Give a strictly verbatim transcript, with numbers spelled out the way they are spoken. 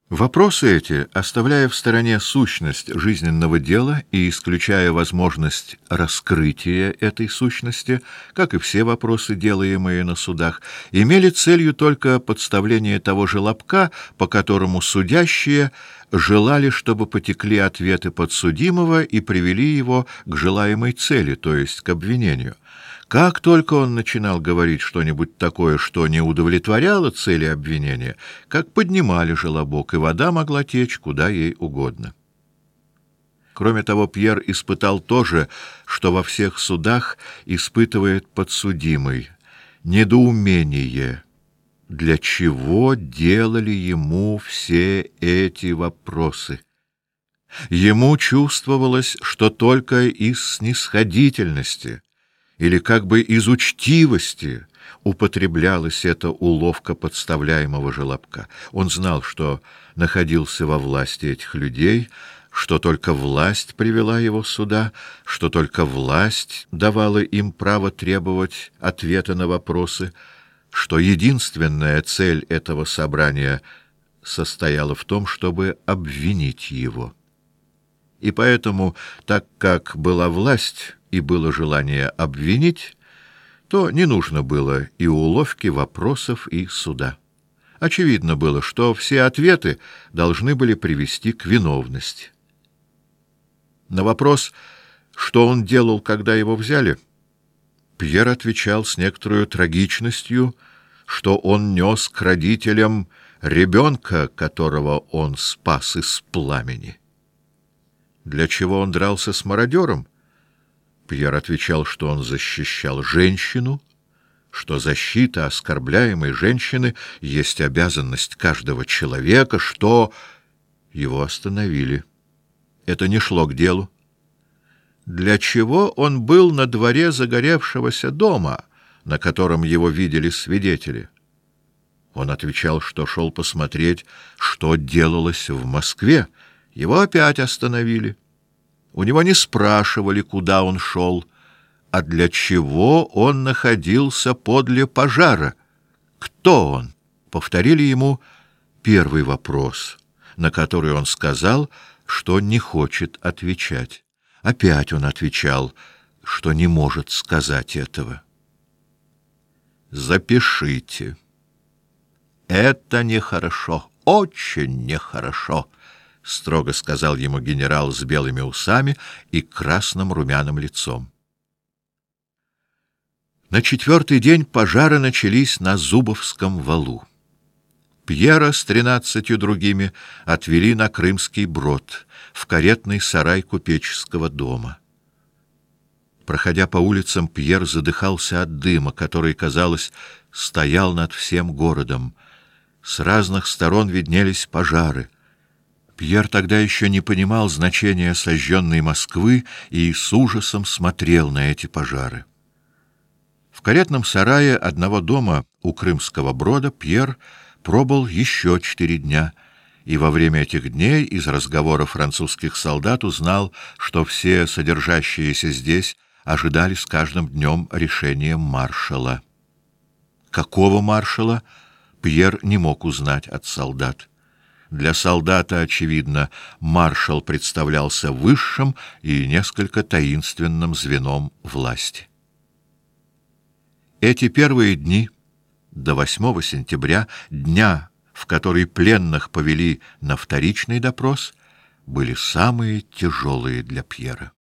Вопросы эти, оставляя в стороне сущность жизненного дела и исключая возможность раскрытия этой сущности, как и все вопросы, делаемые на судах, имели целью только подставление того желобка, по которому судящие желали, чтобы потекли ответы подсудимого и привели его к желаемой цели, то есть к обвинению. Как только он начинал говорить что-нибудь такое, что не удовлетворяло цели обвинения, как поднимали желобок, и вода могла течь куда ей угодно. Кроме того, Пьер испытал то же, что во всех судах испытывает подсудимый — недоумение. Для чего делали ему все эти вопросы? Ему чувствовалось, что только из снисходительности или как бы из учтивости употреблялась эта уловка подставляемого желобка. Он знал, что находился во власти этих людей, что только власть привела его сюда, что только власть давала им право требовать ответа на вопросы, что единственная цель этого собрания состояла в том, чтобы обвинить его. И поэтому, так как была власть и было желание обвинить, то не нужно было и уловки вопросов, и суда. Очевидно было, что все ответы должны были привести к виновности. На вопрос, что он делал, когда его взяли, Пьер отвечал с некоторой трагичностью, что он нес к родителям ребенка, которого он спас из пламени. Для чего он дрался с мародером? Пьер отвечал, что он защищал женщину, что защита оскорбляемой женщины есть обязанность каждого человека, что... Его остановили. Это не шло к делу. Для чего он был на дворе загоревшегося дома, на котором его видели свидетели? Он отвечал, что шел посмотреть, что делалось в Москве. Его опять остановили. У него не спрашивали, куда он шел, а для чего он находился подле пожара. Кто он? Повторили ему первый вопрос, на который он сказал, что не хочет отвечать. Опять он отвечал, что не может сказать этого. Запишите. Это нехорошо, очень нехорошо, — строго сказал ему генерал с белыми усами и красным румяным лицом. На четвертый день пожары начались на Зубовском валу. Пьера с тринадцатью другими отвели на Крымский брод, в каретный сарай купеческого дома. Проходя по улицам, Пьер задыхался от дыма, который, казалось, стоял над всем городом. С разных сторон виднелись пожары. Пьер тогда еще не понимал значения сожженной Москвы и с ужасом смотрел на эти пожары. В каретном сарае одного дома у Крымского брода Пьер пробыл еще четыре дня, и во время этих дней из разговора французских солдат узнал, что все содержащиеся здесь ожидали с каждым днем решения маршала. Какого маршала, Пьер не мог узнать от солдат. Для солдата, очевидно, маршал представлялся высшим и несколько таинственным звеном власти. Эти первые дни, до восьмого сентября, дня, в который пленных повели на вторичный допрос, были самые тяжелые для Пьера.